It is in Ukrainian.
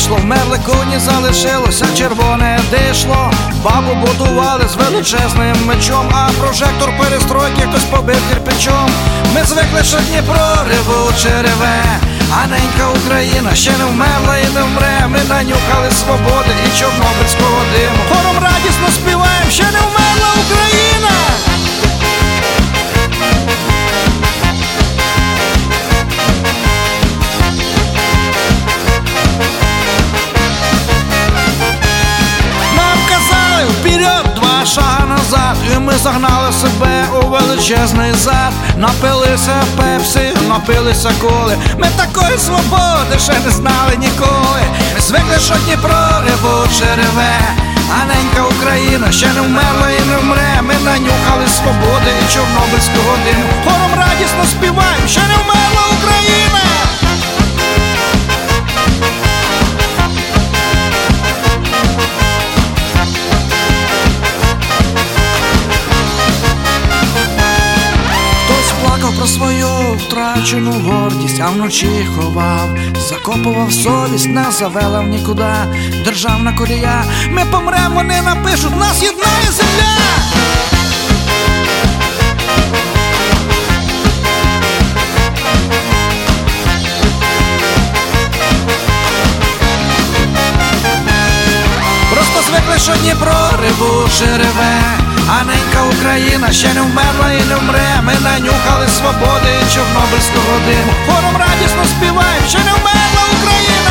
виросло, вмерли коні, залишилося червоне дишло. Бабу будували з величезним мечом, а прожектор перестройки хтось побив кирпичом. Ми звикли, що Дніпро ревуче реве, а ненька Україна ще не вмерла і не вмре. Ми нанюхали свободи і чорнобильського диму. Хором радісно співаєм, ще не вмерла Україна. Вперед, два шага назад, і ми загнали себе у величезний зад. Напилися пепсі, напилися коли. Ми такої свободи ще не знали ніколи. Ми звикли, що Дніпро ревуче реве, а ненька Україна ще не вмерла і не вмре. Ми нанюхали свободи і чорнобильського диму. Хором радісно співаємо, ще не вмерла Україна. Про свою втрачену гордість, а вночі ховав, закопував совість, нас завела в нікуди державна колія. Ми помремо, вони напишуть, нас єднає земля. Просто звикли, що Дніпро ревуче реве, а ненька Україна ще не вмерла і не вмре. Ми нанюхали свободи і чорнобильського диму. Хором радісно співаємо, ще не вмерла Україна.